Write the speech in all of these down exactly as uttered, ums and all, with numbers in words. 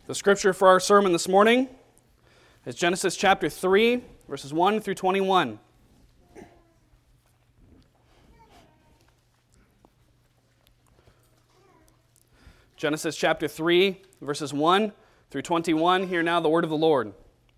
The scripture for our sermon this morning is Genesis chapter three, verses one through twenty-one. Genesis chapter three, verses one through twenty-one. Hear now the word of the Lord.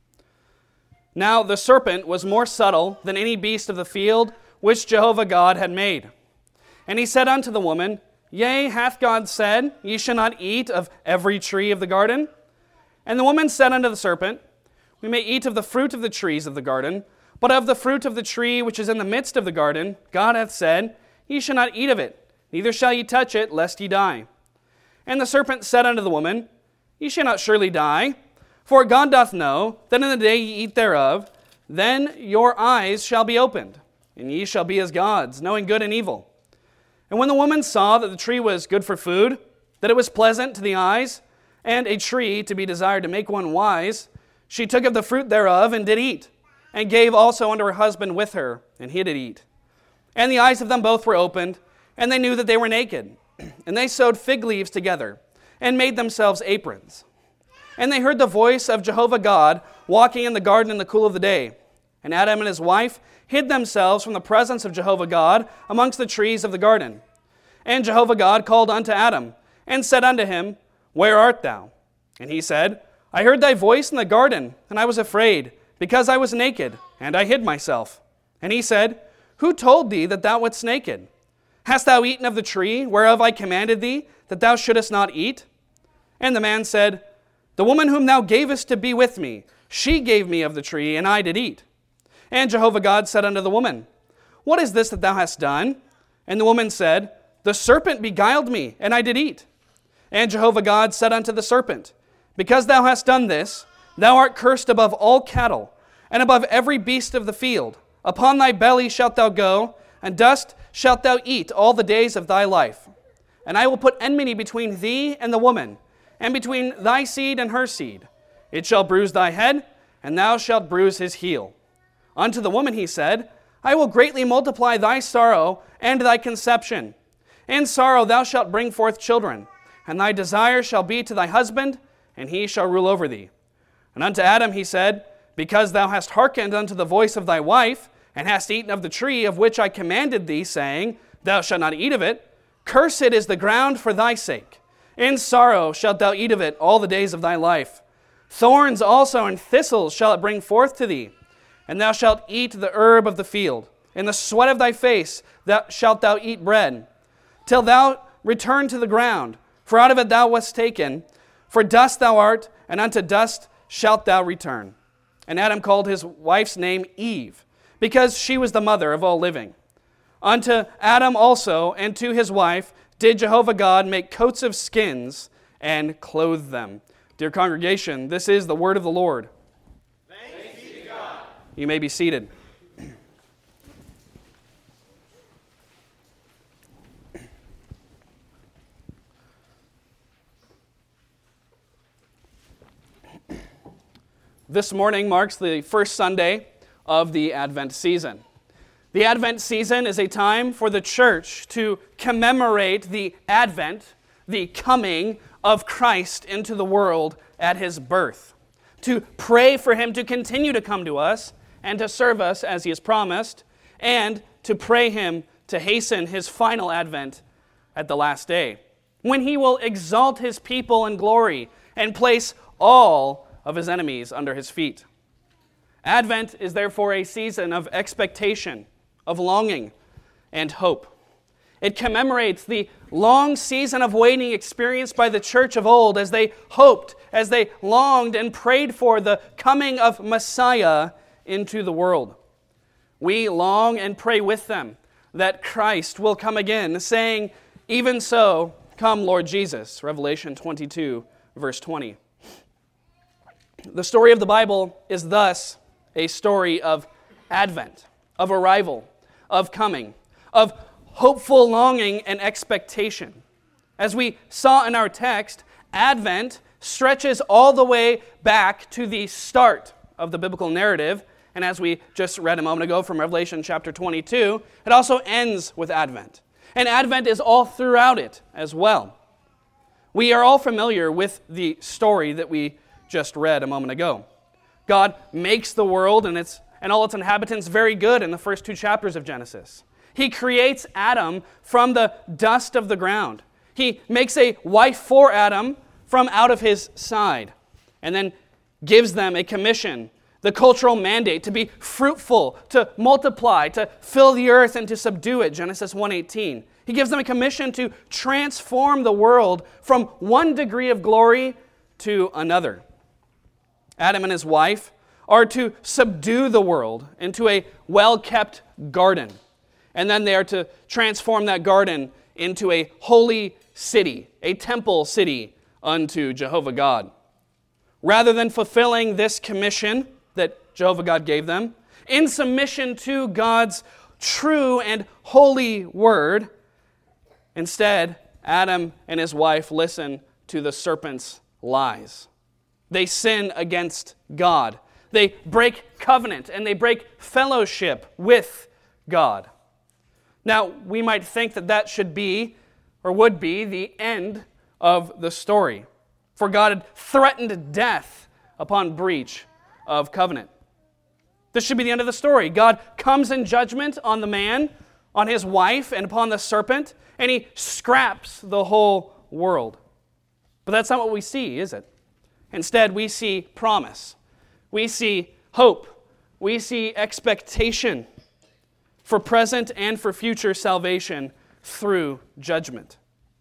Now the serpent was more subtle than any beast of the field which Jehovah God had made. And he said unto the woman, Yea, hath God said, Ye shall not eat of every tree of the garden? And the woman said unto the serpent, We may eat of the fruit of the trees of the garden, but of the fruit of the tree which is in the midst of the garden, God hath said, Ye shall not eat of it, neither shall ye touch it, lest ye die. And the serpent said unto the woman, Ye shall not surely die, for God doth know that in the day ye eat thereof, then your eyes shall be opened, and ye shall be as gods, knowing good and evil. And when the woman saw that the tree was good for food, that it was pleasant to the eyes, and a tree to be desired to make one wise, she took of the fruit thereof and did eat, and gave also unto her husband with her, and he did eat. And the eyes of them both were opened, and they knew that they were naked. And they sewed fig leaves together, and made themselves aprons. And they heard the voice of Jehovah God walking in the garden in the cool of the day. And Adam and his wife hid themselves from the presence of Jehovah God amongst the trees of the garden. And Jehovah God called unto Adam, and said unto him, Where art thou? And he said, I heard thy voice in the garden, and I was afraid, because I was naked, and I hid myself. And he said, Who told thee that thou wast naked? Hast thou eaten of the tree whereof I commanded thee, that thou shouldest not eat? And the man said, The woman whom thou gavest to be with me, she gave me of the tree, and I did eat. And Jehovah God said unto the woman, What is this that thou hast done? And the woman said, The serpent beguiled me, and I did eat. And Jehovah God said unto the serpent, Because thou hast done this, thou art cursed above all cattle, and above every beast of the field. Upon thy belly shalt thou go, and dust shalt thou eat all the days of thy life. And I will put enmity between thee and the woman, and between thy seed and her seed. It shall bruise thy head, and thou shalt bruise his heel. Unto the woman he said, I will greatly multiply thy sorrow and thy conception. In sorrow thou shalt bring forth children, and thy desire shall be to thy husband, and he shall rule over thee. And unto Adam he said, Because thou hast hearkened unto the voice of thy wife, and hast eaten of the tree of which I commanded thee, saying, Thou shalt not eat of it, cursed is the ground for thy sake. In sorrow shalt thou eat of it all the days of thy life. Thorns also and thistles shall it bring forth to thee, and thou shalt eat the herb of the field. In the sweat of thy face thou shalt thou eat bread, till thou return to the ground. For out of it thou wast taken, for dust thou art, and unto dust shalt thou return. And Adam called his wife's name Eve, because she was the mother of all living. Unto Adam also and to his wife did Jehovah God make coats of skins and clothe them. Dear congregation, this is the word of the Lord. Thanks be to God. You may be seated. This morning marks the first Sunday of the Advent season. The Advent season is a time for the church to commemorate the advent, the coming of Christ into the world at his birth, to pray for him to continue to come to us and to serve us as he has promised, and to pray him to hasten his final advent at the last day, when he will exalt his people in glory and place all of his enemies under his feet. Advent is therefore a season of expectation, of longing, and hope. It commemorates the long season of waiting experienced by the church of old as they hoped, as they longed and prayed for the coming of Messiah into the world. We long and pray with them that Christ will come again, saying, Even so, come Lord Jesus. Revelation twenty-two, verse twenty. The story of the Bible is thus a story of advent, of arrival, of coming, of hopeful longing and expectation. As we saw in our text, Advent stretches all the way back to the start of the biblical narrative, and as we just read a moment ago from Revelation chapter twenty-two, it also ends with Advent. And Advent is all throughout it as well. We are all familiar with the story that we just read a moment ago. God makes the world and its and all its inhabitants very good in the first two chapters of Genesis. He creates Adam from the dust of the ground. He makes a wife for Adam from out of his side, and then gives them a commission, the cultural mandate to be fruitful, to multiply, to fill the earth and to subdue it, Genesis one eighteen. He gives them a commission to transform the world from one degree of glory to another. Adam and his wife are to subdue the world into a well-kept garden, and then they are to transform that garden into a holy city, a temple city unto Jehovah God. Rather than fulfilling this commission that Jehovah God gave them, in submission to God's true and holy word, instead, Adam and his wife listen to the serpent's lies. They sin against God. They break covenant and they break fellowship with God. Now, we might think that that should be, or would be, the end of the story. For God had threatened death upon breach of covenant. This should be the end of the story. God comes in judgment on the man, on his wife, and upon the serpent, and he scraps the whole world. But that's not what we see, is it? Instead, we see promise. We see hope. We see expectation for present and for future salvation through judgment.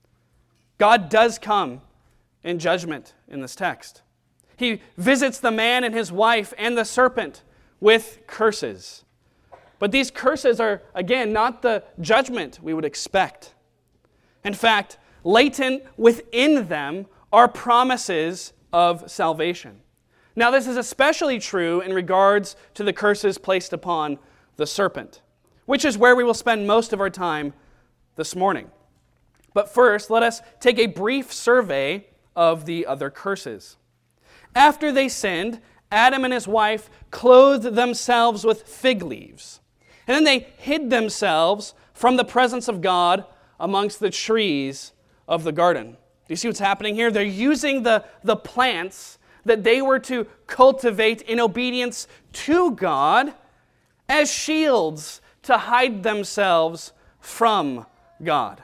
God does come in judgment in this text. He visits the man and his wife and the serpent with curses. But these curses are, again, not the judgment we would expect. In fact, latent within them are promises of salvation. Now, this is especially true in regards to the curses placed upon the serpent, which is where we will spend most of our time this morning. But first, let us take a brief survey of the other curses. After they sinned, Adam and his wife clothed themselves with fig leaves, and then they hid themselves from the presence of God amongst the trees of the garden. Do you see what's happening here? They're using the, the plants that they were to cultivate in obedience to God as shields to hide themselves from God.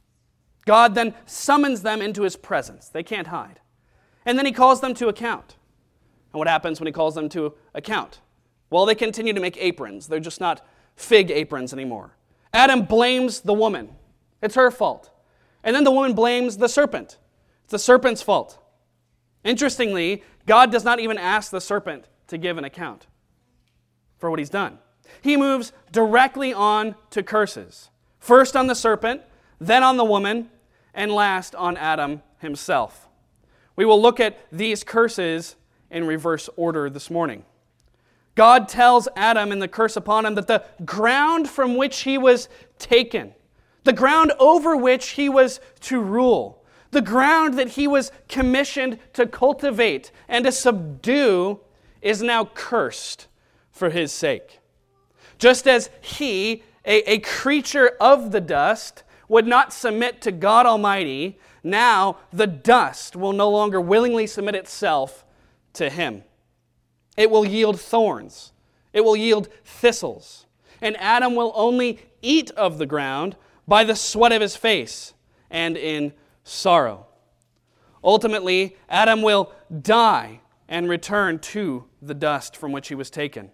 God then summons them into his presence. They can't hide. And then he calls them to account. And what happens when he calls them to account? Well, they continue to make aprons. They're just not fig aprons anymore. Adam blames the woman. It's her fault. And then the woman blames the serpent. It's the serpent's fault. Interestingly, God does not even ask the serpent to give an account for what he's done. He moves directly on to curses. First on the serpent, then on the woman, and last on Adam himself. We will look at these curses in reverse order this morning. God tells Adam in the curse upon him that the ground from which he was taken, the ground over which he was to rule, the ground that he was commissioned to cultivate and to subdue, is now cursed for his sake. Just as he, a, a creature of the dust, would not submit to God Almighty, now the dust will no longer willingly submit itself to him. It will yield thorns. It will yield thistles. And Adam will only eat of the ground by the sweat of his face and in sorrow. Ultimately, Adam will die and return to the dust from which he was taken.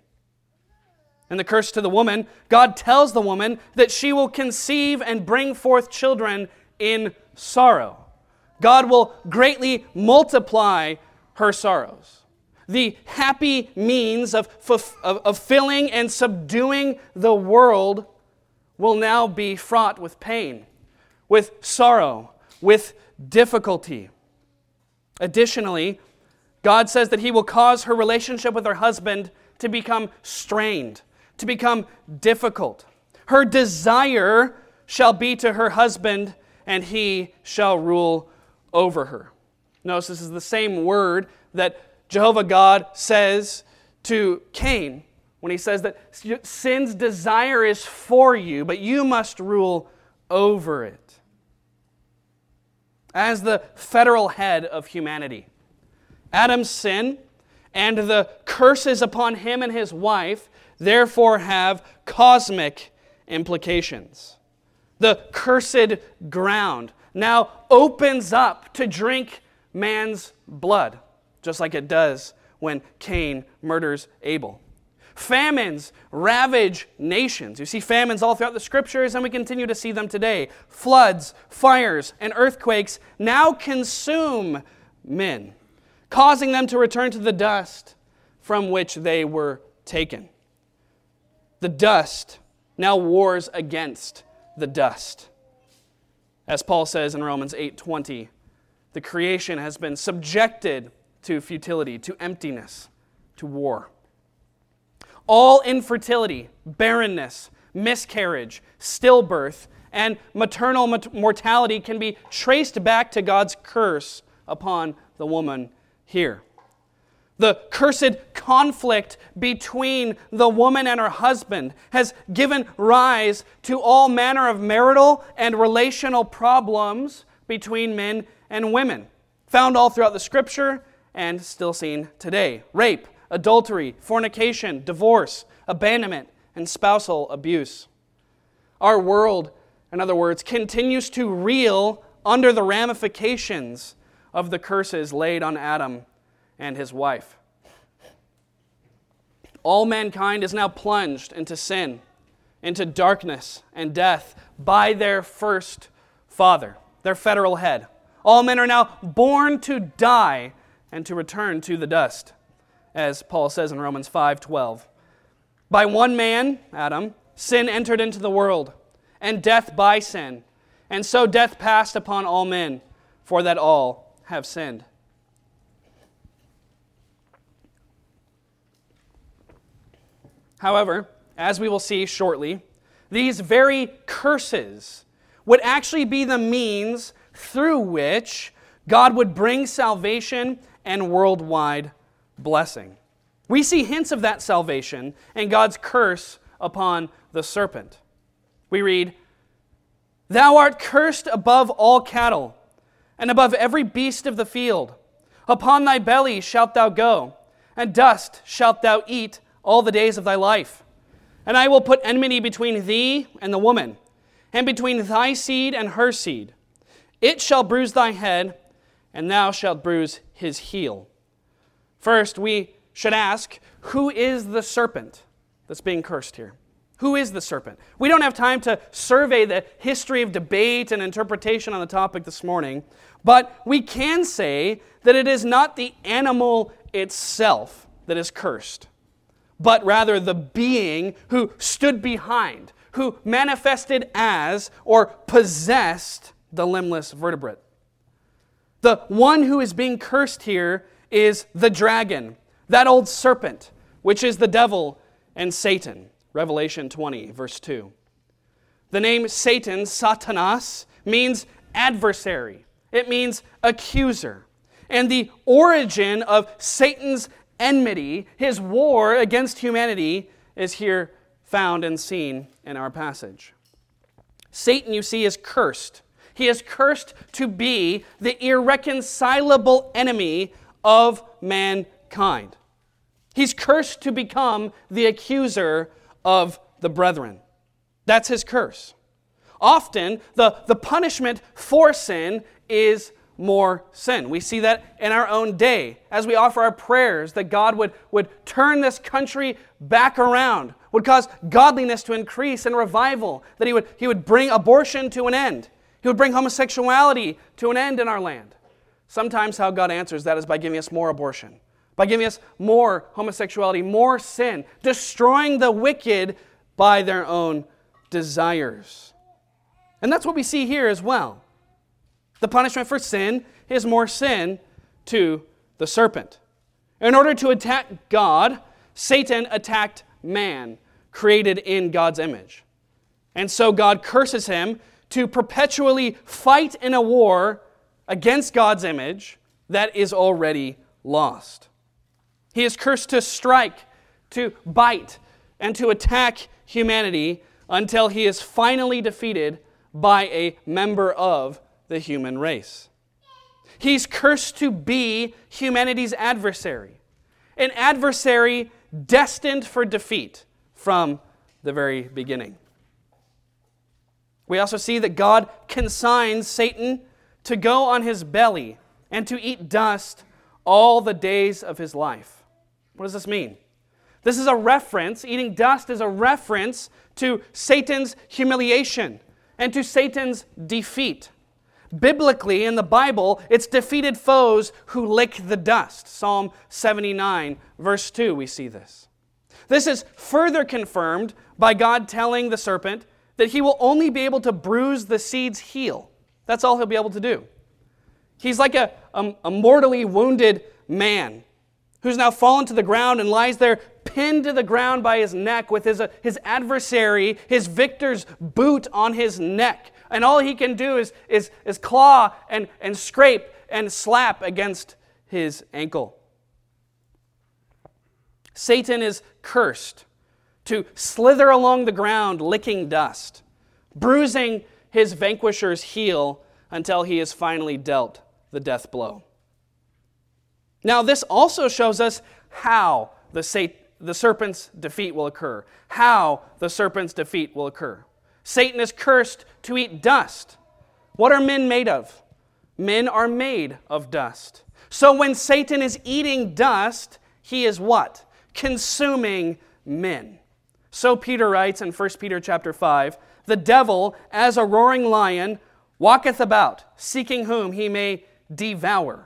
In the curse to the woman, God tells the woman that she will conceive and bring forth children in sorrow. God will greatly multiply her sorrows. The happy means of, of, of filling and subduing the world will now be fraught with pain, with sorrow, with difficulty. Additionally, God says that he will cause her relationship with her husband to become strained, to become difficult. Her desire shall be to her husband, and he shall rule over her. Notice this is the same word that Jehovah God says to Cain when he says that sin's desire is for you, but you must rule over it. as the federal head of humanity. Adam's sin and the curses upon him and his wife therefore have cosmic implications. The cursed ground now opens up to drink man's blood, just like it does when Cain murders Abel. Famines ravage nations. You see famines all throughout the Scriptures, and we continue to see them today. Floods, fires, and earthquakes now consume men, causing them to return to the dust from which they were taken. The dust now wars against the dust. As Paul says in Romans eight twenty, the creation has been subjected to futility, to emptiness, to war. All infertility, barrenness, miscarriage, stillbirth, and maternal mortality can be traced back to God's curse upon the woman here. The cursed conflict between the woman and her husband has given rise to all manner of marital and relational problems between men and women, found all throughout the Scripture and still seen today. Rape, adultery, fornication, divorce, abandonment, and spousal abuse. Our world, in other words, continues to reel under the ramifications of the curses laid on Adam and his wife. All mankind is now plunged into sin, into darkness and death by their first father, their federal head. All men are now born to die and to return to the dust, as Paul says in Romans five twelve. By one man, Adam, sin entered into the world, and death by sin. And so death passed upon all men, for that all have sinned. However, as we will see shortly, these very curses would actually be the means through which God would bring salvation and worldwide blessing. We see hints of that salvation in God's curse upon the serpent. We read, "Thou art cursed above all cattle, and above every beast of the field. Upon thy belly shalt thou go, and dust shalt thou eat all the days of thy life. And I will put enmity between thee and the woman, and between thy seed and her seed. It shall bruise thy head, and thou shalt bruise his heel." First, we should ask, who is the serpent that's being cursed here? Who is the serpent? We don't have time to survey the history of debate and interpretation on the topic this morning, but we can say that it is not the animal itself that is cursed, but rather the being who stood behind, who manifested as or possessed the limbless vertebrate. The one who is being cursed here is the dragon, that old serpent, which is the devil and Satan. Revelation twenty, verse two. The name Satan, Satanas, means adversary. It means accuser. And the origin of Satan's enmity, his war against humanity, is here found and seen in our passage. Satan, you see, is cursed. He is cursed to be the irreconcilable enemy of mankind. He's cursed to become the accuser of the brethren. That's his curse. Often, the, the punishment for sin is more sin. We see that in our own day as we offer our prayers that God would, would turn this country back around, would cause godliness to increase and revival, that he would, he would bring abortion to an end. He would bring homosexuality to an end in our land. Sometimes how God answers that is by giving us more abortion, by giving us more homosexuality, more sin, destroying the wicked by their own desires. And that's what we see here as well. The punishment for sin is more sin to the serpent. In order to attack God, Satan attacked man, created in God's image. And so God curses him to perpetually fight in a war against God's image that is already lost. He is cursed to strike, to bite, and to attack humanity until he is finally defeated by a member of the human race. He's cursed to be humanity's adversary, an adversary destined for defeat from the very beginning. We also see that God consigns Satan to go on his belly and to eat dust all the days of his life. What does this mean? This is a reference, eating dust is a reference to Satan's humiliation and to Satan's defeat. Biblically, in the Bible, it's defeated foes who lick the dust. Psalm seventy-nine, verse two, we see this. This is further confirmed by God telling the serpent that he will only be able to bruise the seed's heel. That's all he'll be able to do. He's like a, a, a mortally wounded man who's now fallen to the ground and lies there pinned to the ground by his neck with his, uh, his adversary, his victor's boot on his neck. And all he can do is, is, is claw and, and scrape and slap against his ankle. Satan is cursed to slither along the ground licking dust, bruising his vanquisher's heel until he is finally dealt the death blow. Now, this also shows us how the, Satan, the serpent's defeat will occur. How the serpent's defeat will occur. Satan is cursed to eat dust. What are men made of? Men are made of dust. So when Satan is eating dust, he is what? Consuming men. So Peter writes in First Peter chapter five, "The devil, as a roaring lion, walketh about, seeking whom he may devour."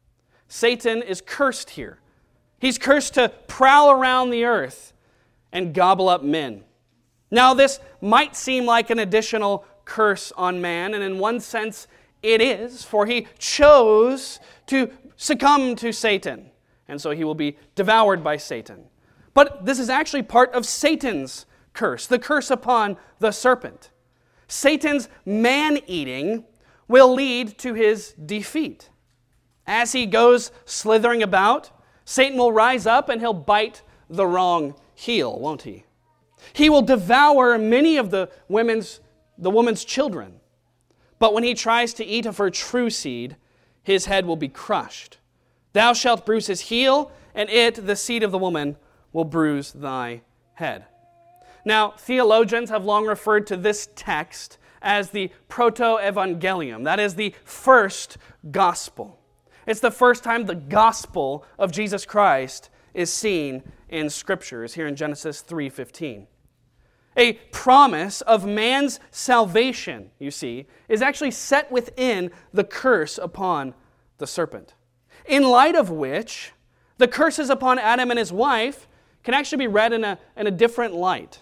Satan is cursed here. He's cursed to prowl around the earth and gobble up men. Now, this might seem like an additional curse on man, and in one sense it is, for he chose to succumb to Satan, and so he will be devoured by Satan. But this is actually part of Satan's curse, the curse upon the serpent. Satan's man-eating will lead to his defeat. As he goes slithering about, Satan will rise up and he'll bite the wrong heel, won't he? He will devour many of the women's, the woman's children. But when he tries to eat of her true seed, his head will be crushed. Thou shalt bruise his heel, and it, the seed of the woman, will bruise thy head. Now, theologians have long referred to this text as the proto-evangelium. That is the first gospel. It's the first time the gospel of Jesus Christ is seen in Scriptures, here in Genesis three fifteen. A promise of man's salvation, you see, is actually set within the curse upon the serpent. In light of which, the curses upon Adam and his wife can actually be read in a, in a different light.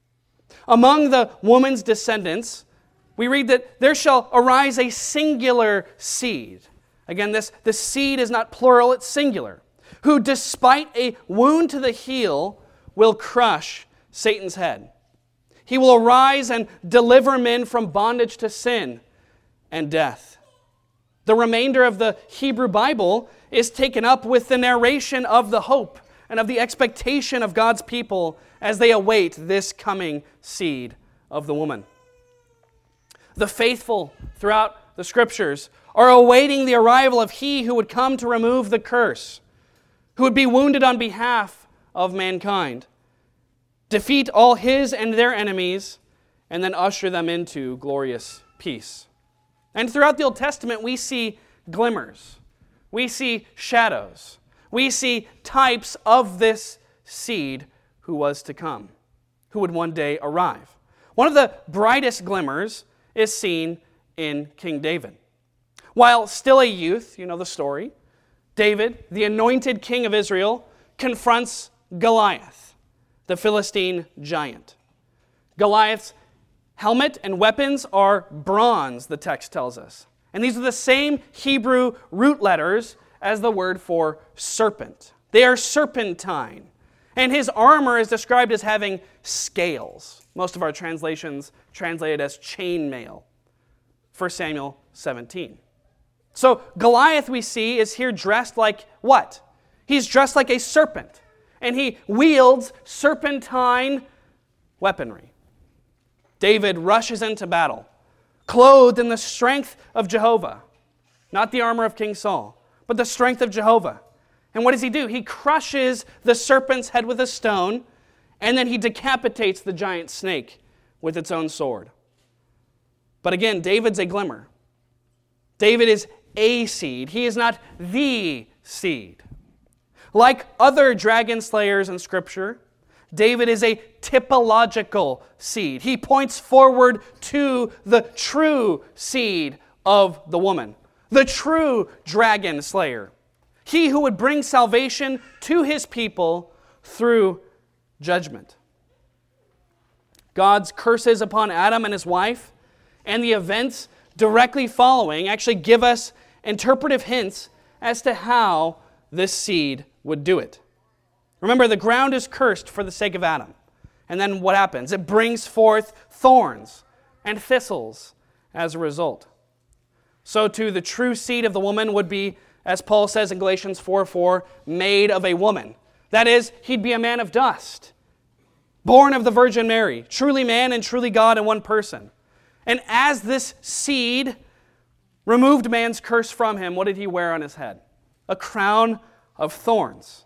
Among the woman's descendants, we read that there shall arise a singular seed. Again, this, this seed is not plural, it's singular. Who, despite a wound to the heel, will crush Satan's head. He will arise and deliver men from bondage to sin and death. The remainder of the Hebrew Bible is taken up with the narration of the hope and of the expectation of God's people as they await this coming seed of the woman. The faithful throughout the Scriptures are awaiting the arrival of He who would come to remove the curse, who would be wounded on behalf of mankind, defeat all his and their enemies, and then usher them into glorious peace. And throughout the Old Testament, we see glimmers. We see shadows. We see types of this seed who was to come, who would one day arrive. One of the brightest glimmers is seen in King David. While still a youth, you know the story, David, the anointed king of Israel, confronts Goliath, the Philistine giant. Goliath's helmet and weapons are bronze, the text tells us. And these are the same Hebrew root letters as the word for serpent. They are serpentine. And his armor is described as having scales. Most of our translations translate it as chainmail. First Samuel seventeen. So Goliath, we see, is here dressed like what? He's dressed like a serpent. And he wields serpentine weaponry. David rushes into battle, clothed in the strength of Jehovah. Not the armor of King Saul, but the strength of Jehovah. And what does he do? He crushes the serpent's head with a stone, and then he decapitates the giant snake with its own sword. But again, David's a glimmer. David is a seed. He is not the seed. Like other dragon slayers in Scripture, David is a typological seed. He points forward to the true seed of the woman, the true dragon slayer. He who would bring salvation to his people through judgment. God's curses upon Adam and his wife and the events directly following actually give us interpretive hints as to how this seed would do it. Remember, the ground is cursed for the sake of Adam. And then what happens? It brings forth thorns and thistles as a result. So too, the true seed of the woman would be, as Paul says in Galatians four four, made of a woman. That is, he'd be a man of dust, born of the Virgin Mary, truly man and truly God in one person. And as this seed removed man's curse from him, what did he wear on his head? A crown of thorns.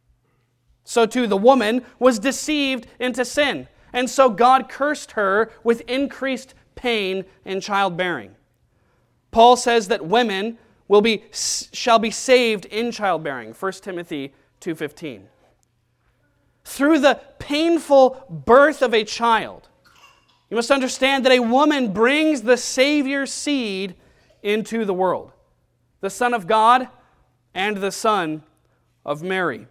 So too, the woman was deceived into sin, and so God cursed her with increased pain in childbearing. Paul says that women will be shall be saved in childbearing, First Timothy two fifteen. Through the painful birth of a child, you must understand that a woman brings the Savior's seed into the world, the Son of God and the Son of Mary.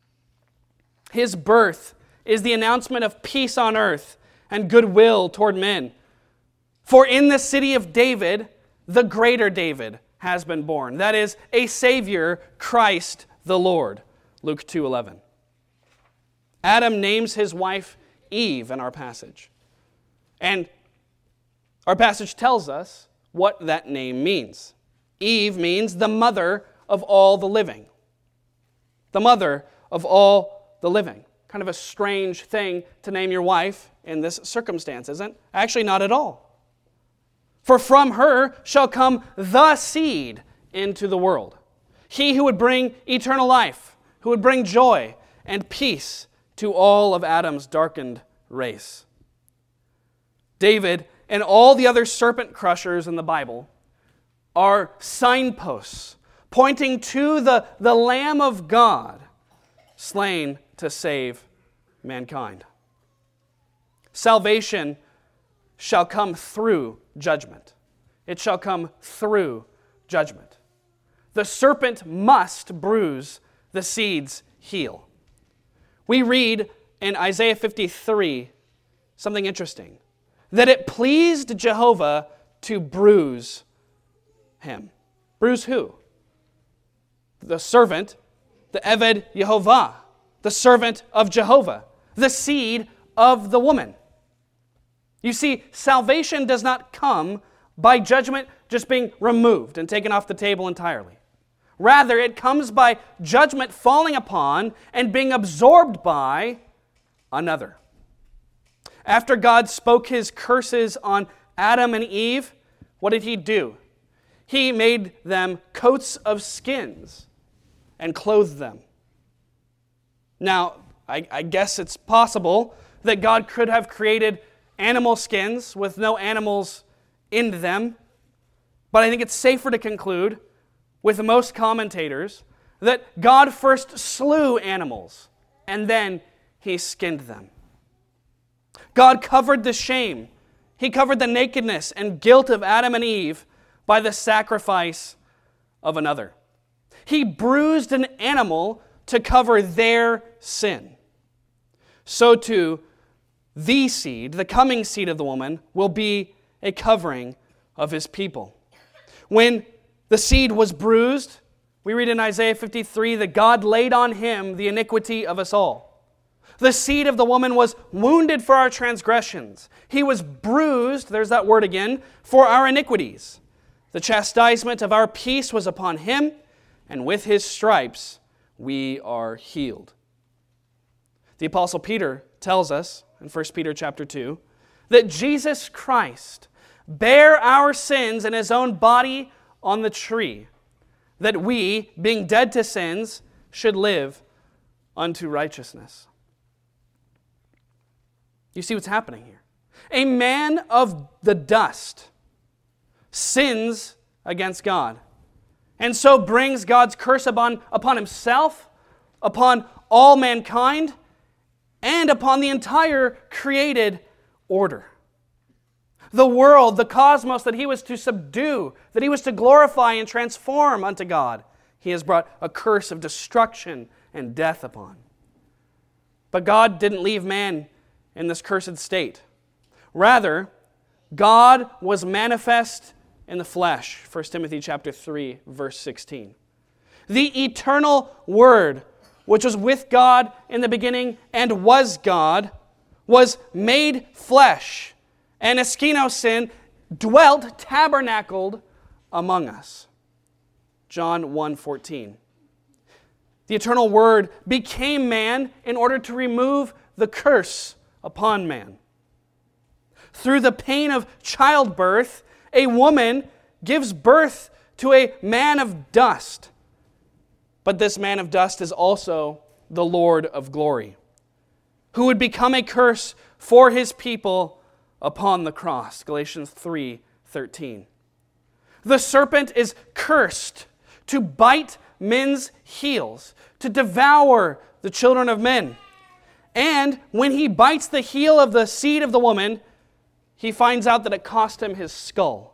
His birth is the announcement of peace on earth and goodwill toward men. For in the city of David, the greater David has been born. That is, a Savior, Christ the Lord. Luke two eleven. Adam names his wife Eve in our passage. And our passage tells us what that name means. Eve means the mother of all the living. The mother of all the living. Kind of a strange thing to name your wife in this circumstance, isn't it? Actually, not at all. For from her shall come the seed into the world. He who would bring eternal life, who would bring joy and peace to all of Adam's darkened race. David and all the other serpent crushers in the Bible are signposts pointing to the, the Lamb of God slain to save mankind. Salvation shall come through judgment. It shall come through judgment. The serpent must bruise the seed's heel. We read in Isaiah fifty-three something interesting, that it pleased Jehovah to bruise him. Bruise who? The servant, the Eved Yehovah, the servant of Jehovah, the seed of the woman. You see, salvation does not come by judgment just being removed and taken off the table entirely. Rather, it comes by judgment falling upon and being absorbed by another. After God spoke his curses on Adam and Eve, what did he do? He made them coats of skins and clothed them. Now, I, I guess it's possible that God could have created animal skins with no animals in them, but I think it's safer to conclude, with most commentators, that God first slew animals and then he skinned them. God covered the shame. He covered the nakedness and guilt of Adam and Eve by the sacrifice of another. He bruised an animal to cover their sin. So too, the seed, the coming seed of the woman, will be a covering of his people. When the seed was bruised, we read in Isaiah fifty-three that God laid on him the iniquity of us all. The seed of the woman was wounded for our transgressions. He was bruised, there's that word again, for our iniquities. The chastisement of our peace was upon him, and with his stripes we are healed. The Apostle Peter tells us in First Peter chapter two that Jesus Christ bare our sins in his own body on the tree, that we, being dead to sins, should live unto righteousness. You see what's happening here? A man of the dust sins against God, and so brings God's curse upon, upon himself, upon all mankind, and upon the entire created order. The world, the cosmos that he was to subdue, that he was to glorify and transform unto God, he has brought a curse of destruction and death upon. But God didn't leave man in this cursed state. Rather, God was manifest in the flesh. First Timothy chapter three, verse sixteen. The eternal Word, which was with God in the beginning and was God, was made flesh, and eskenosin dwelt, tabernacled among us. John one fourteen. The eternal Word became man in order to remove the curse upon man. Through the pain of childbirth, a woman gives birth to a man of dust. But this man of dust is also the Lord of glory, who would become a curse for his people upon the cross. Galatians three thirteen. The serpent is cursed to bite men's heels, to devour the children of men. And when he bites the heel of the seed of the woman, he finds out that it cost him his skull.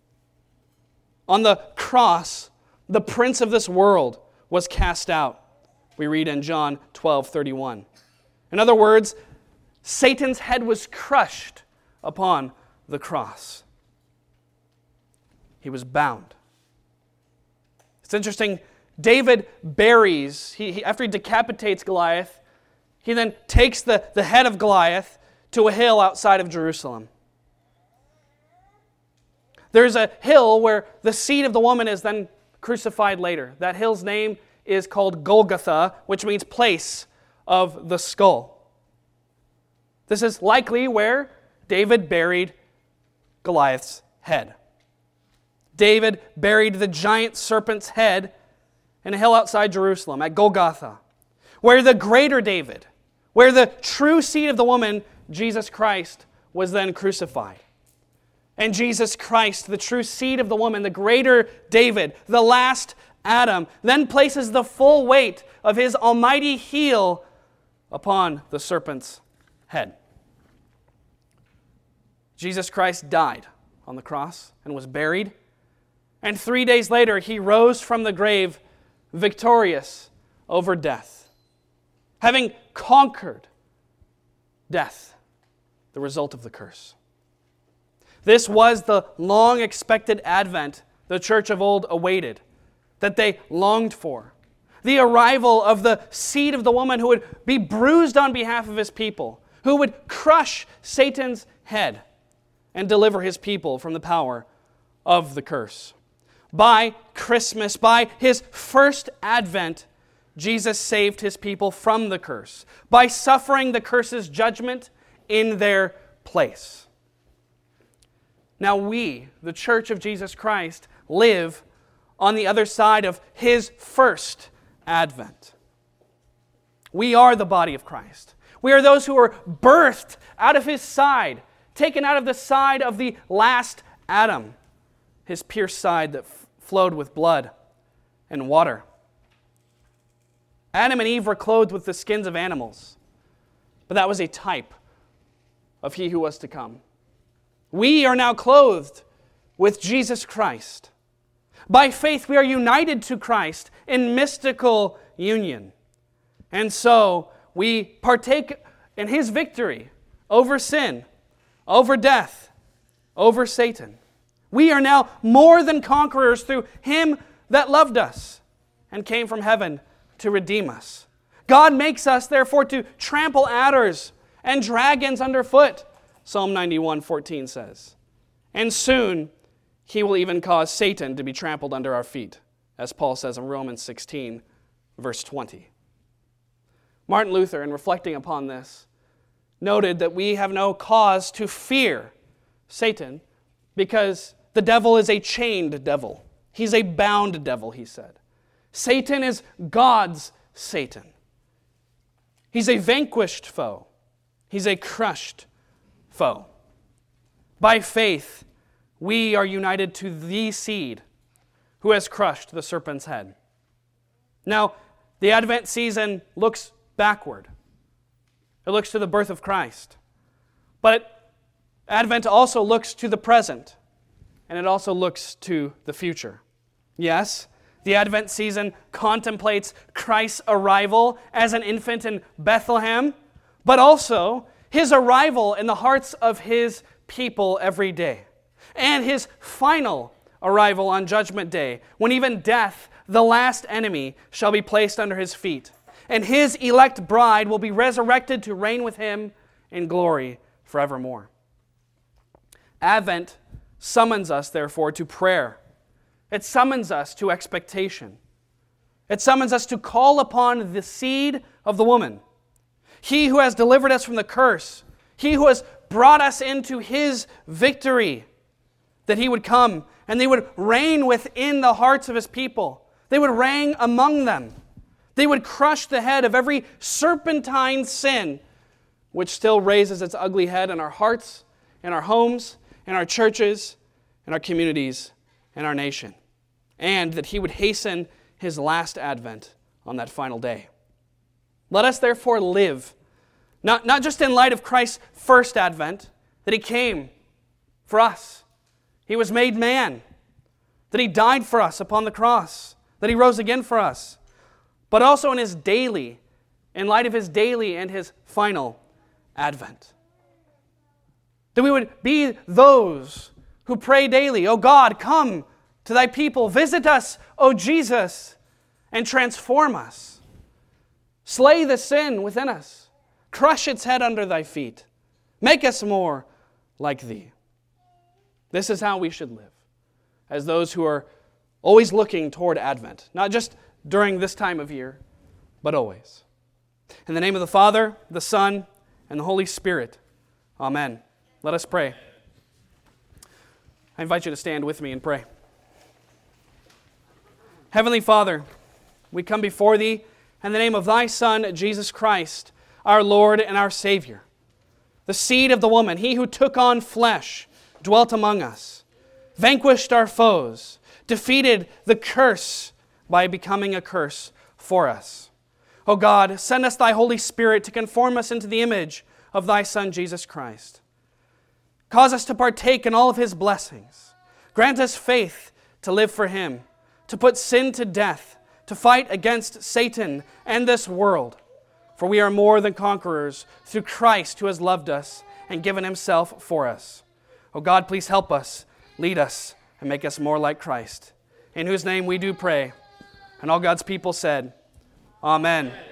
On the cross, the prince of this world was cast out. We read in John twelve thirty-one. In other words, Satan's head was crushed upon the cross. He was bound. It's interesting, David buries, he, he, after he decapitates Goliath, he then takes the, the head of Goliath to a hill outside of Jerusalem. There's a hill where the seed of the woman is then crucified later. That hill's name is called Golgotha, which means place of the skull. This is likely where David buried Goliath's head. David buried the giant serpent's head in a hill outside Jerusalem at Golgotha, where the greater David, where the true seed of the woman, Jesus Christ, was then crucified. And Jesus Christ, the true seed of the woman, the greater David, the last Adam, then places the full weight of his almighty heel upon the serpent's head. Jesus Christ died on the cross and was buried. And three days later, he rose from the grave victorious over death, having conquered death, the result of the curse. This was the long-expected advent the church of old awaited, that they longed for. The arrival of the seed of the woman who would be bruised on behalf of his people, who would crush Satan's head and deliver his people from the power of the curse. By Christmas, by his first advent, Jesus saved his people from the curse by suffering the curse's judgment in their place. Now we, the Church of Jesus Christ, live on the other side of his first advent. We are the body of Christ. We are those who are birthed out of his side, taken out of the side of the last Adam, his pierced side that f- flowed with blood and water. Adam and Eve were clothed with the skins of animals, but that was a type of he who was to come. We are now clothed with Jesus Christ. By faith, we are united to Christ in mystical union. And so, we partake in his victory over sin, over death, over Satan. We are now more than conquerors through him that loved us and came from heaven to redeem us. God makes us, therefore, to trample adders and dragons underfoot, Psalm ninety-one fourteen says. And soon he will even cause Satan to be trampled under our feet, as Paul says in Romans sixteen, verse twenty. Martin Luther, in reflecting upon this, noted that we have no cause to fear Satan because the devil is a chained devil. He's a bound devil, he said. Satan is God's Satan. He's a vanquished foe. He's a crushed foe. By faith, we are united to the seed who has crushed the serpent's head. Now, the Advent season looks backward. It looks to the birth of Christ. But Advent also looks to the present, and it also looks to the future. Yes, the Advent season contemplates Christ's arrival as an infant in Bethlehem, but also his arrival in the hearts of his people every day, and his final arrival on Judgment Day, when even death, the last enemy, shall be placed under his feet, and his elect bride will be resurrected to reign with him in glory forevermore. Advent summons us, therefore, to prayer. It summons us to expectation. It summons us to call upon the seed of the woman, he who has delivered us from the curse, he who has brought us into his victory, that he would come and they would reign within the hearts of his people. They would reign among them. They would crush the head of every serpentine sin which still raises its ugly head in our hearts, in our homes, in our churches, in our communities, in our nation. And that he would hasten his last advent on that final day. Let us therefore live, not, not just in light of Christ's first advent, that he came for us. He was made man, that he died for us upon the cross, that he rose again for us, but also in his daily, in light of his daily and his final advent. That we would be those who pray daily, O God, come to thy people, visit us, O Jesus, and transform us. Slay the sin within us. Crush its head under thy feet. Make us more like thee. This is how we should live, as those who are always looking toward Advent, not just during this time of year, but always. In the name of the Father, the Son, and the Holy Spirit, amen. Let us pray. I invite you to stand with me and pray. Heavenly Father, we come before thee in the name of thy Son, Jesus Christ, our Lord and our Savior, the seed of the woman, he who took on flesh, dwelt among us, vanquished our foes, defeated the curse by becoming a curse for us. O God, send us thy Holy Spirit to conform us into the image of thy Son, Jesus Christ. Cause us to partake in all of his blessings. Grant us faith to live for him, to put sin to death, to fight against Satan and this world. For we are more than conquerors through Christ who has loved us and given himself for us. O God, please help us, lead us, and make us more like Christ, in whose name we do pray. And all God's people said, Amen. Amen.